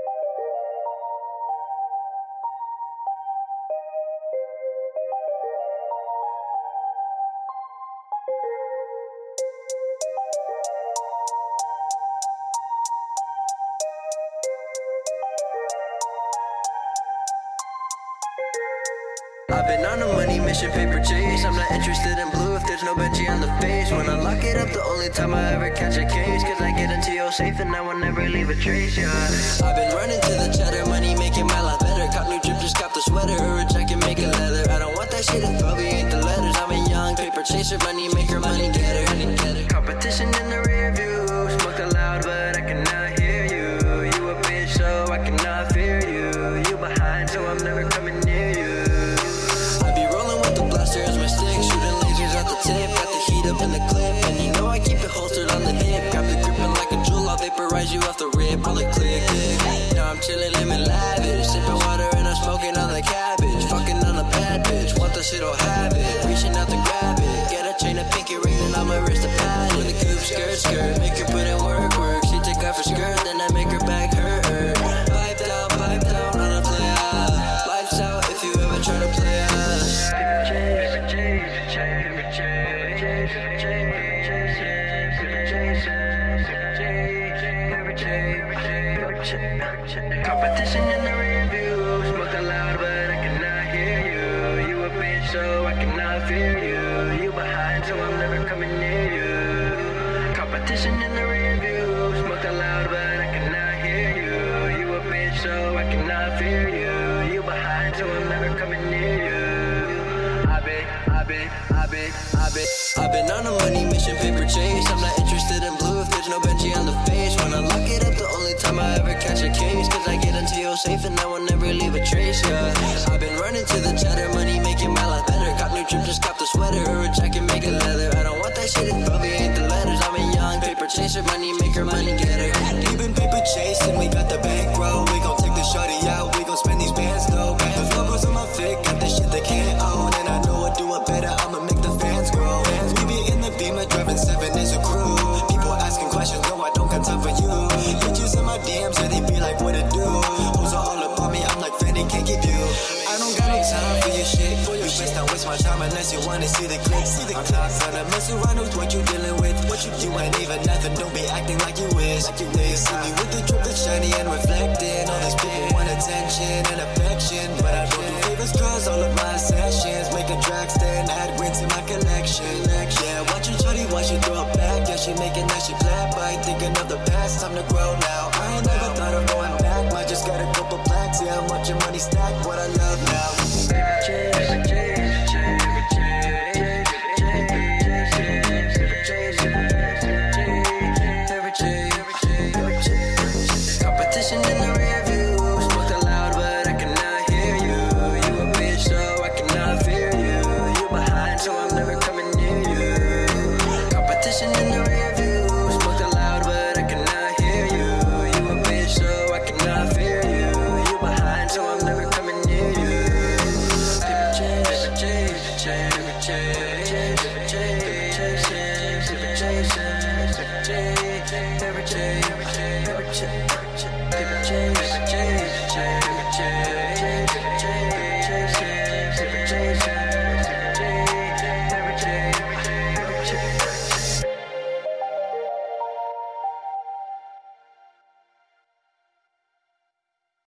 I've been on a money mission, paper chase. I'm not interested in blue if there's no Benji on the face. When I lock it up, the only time I ever catch a case, cause I get into your safe and I will never leave a trace, yeah. I've been running to the cheddar, money making my life better. Cop new drip, just cop the sweater, or a jacket, make it leather. I don't want that shit if probably ain't the letters. I'm a young paper chaser, money maker, money getter. Competition in the rear view, smoked aloud but I cannot hear you. You a bitch so I cannot fear you. You behind so I'm never coming near you. As my stick, shooting lasers at the tip. Got the heat up in the clip, and you know I keep it holstered on the hip. Grab the gripping like a jewel, I'll vaporize you off the rip. On the click, now I'm chilling, lemon lavish. Sipping water and I'm smoking on the cabbage. Fucking on a bad bitch, want the shit, I'll have it. Reaching out to grab it, get a chain, a pinky ring, and on my wrist a pad. With a coupe, skirt, make her put in work. She take off her skirt, then I make her back hurt. Pipe down, on a play out. Lights out if you ever try to play us. Competition in the rear view, smoked aloud but I cannot hear you. You a bitch so I cannot fear you. You behind so I'm never coming near you. Competition in the rear view, smoked aloud but I cannot hear you. You a bitch so I cannot fear you. You behind so I'm never coming near you. I've been on a money mission, paper chase. I'm not interested in blue if there's no Benji on the face. When I lock it up, the only time I ever catch a case, cause I get into your safe and I will never leave a trace, yeah. I've been running to the cheddar, money making my life better. Cop new drip, just cop the sweater, or a jacket, make it leather. I don't want that shit, it probably ain't the letters. I'm a young paper chaser, money maker, money getter. We been paper chasing, we got the bankroll. We gon' take the shorty out, we gon' spend these bands though. Got those logos on my fit, got the shit they can't own. And I know I do it better, I'ma make the fans grow. We be in the Beamer, driving 7 as a crew. People asking questions, no I don't got time for you. Bitches in my DMs, yeah they be like what it do. Hoes are all about me, I'm like Fendi, can't keep you. I don't got no time for your shit. You best not waste my time unless you wanna see the clicks. I'm not gonna mess around with what you dealing with. You ain't even nothing, don't be acting like you wish. They see me with the drip that's shiny and reflecting. All these people want attention and affection, but I don't do favors cause all of my sessions make a track stand, add green to my collection. Yeah, watch your shorty, watch you throw it back. Yeah, she making that shit clap. I ain't thinking of the past, time to grow now. I ain't never thought of going back. I just got a couple plaques, yeah, I'm watching money stack. What I love now. Competition in the rear view, smoked aloud but I cannot hear you. You a bitch so I cannot fear you. You behind so I'm never coming near you. Competition in the rear view, smoked aloud but I cannot hear you. You a bitch so I cannot fear you. You behind so I'm never coming near you. Paper chase, paper chase, paper chase, paper chase, paper chase, paper chase, paper chase, paper chase, paper chase, paper chase.